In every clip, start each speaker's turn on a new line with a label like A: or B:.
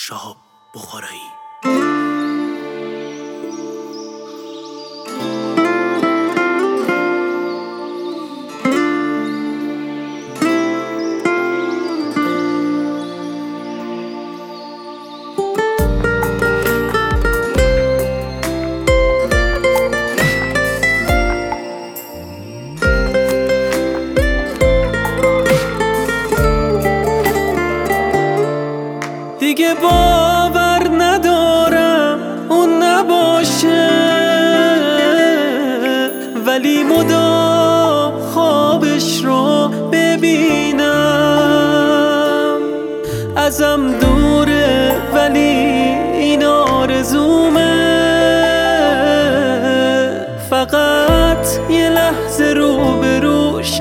A: شهاب بخارایی.
B: دیگه باور ندارم اون نباشه، ولی مدام خوابش رو ببینم. ازم دوره ولی این آرزومه، فقط یه لحظه روبروش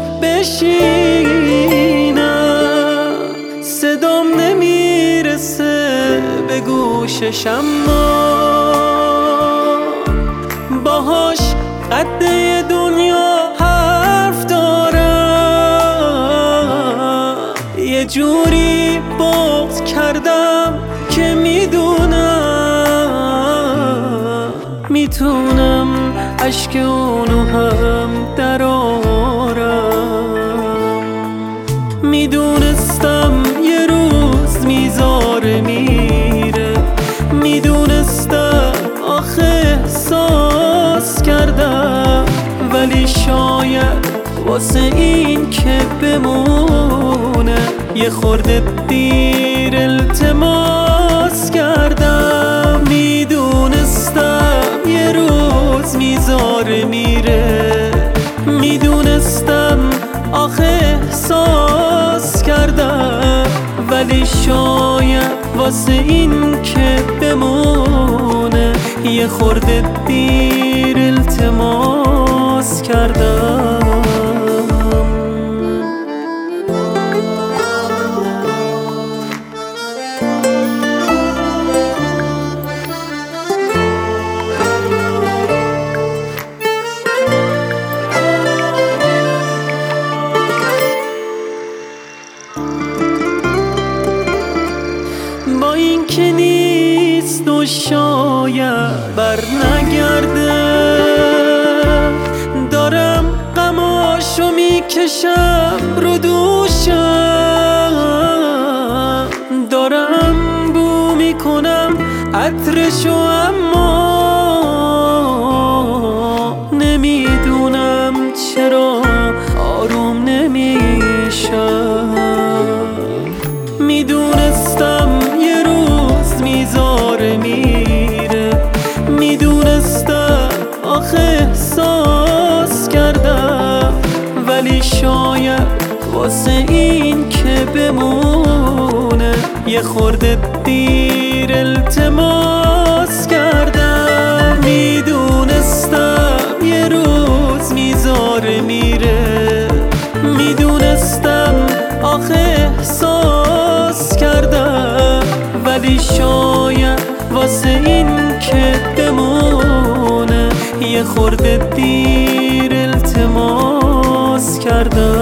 B: بشینم. صدام نمیرسه به گوشش، اما باهاش قد دنیا حرف دارم. یه جوری بغض کردم که میتونم اشک اونو هم درارم. میدونستم یه روز میذاره میره، میدونستم آخه احساس کردم، ولی شاید واسه این که بمونه یه خورده دیر التماس کردم. میدونستم یه روز میذاره میره، میدونستم آخه احساس کردم، ولی شاید واسه این که بمونه یه خورده دیر التماس کردم. با این که نیست و شاید بر نگرده، دارم غماشو میکشم رو دوشم، دارم بو میکنم عطرشو، اما نمیدونم چرا آروم نمیشم. میدونستم یه روز میذاره میره، میدونستم آخه احساس کردم، ولی شاید واسه این که بمونه یه خورده دیر التماس کردم. میدونستم یه روز میذاره میره، میدونستم آخه احساس کردم، ولی شاید واسه این که بمونه یه خورده دیر التماس کردم.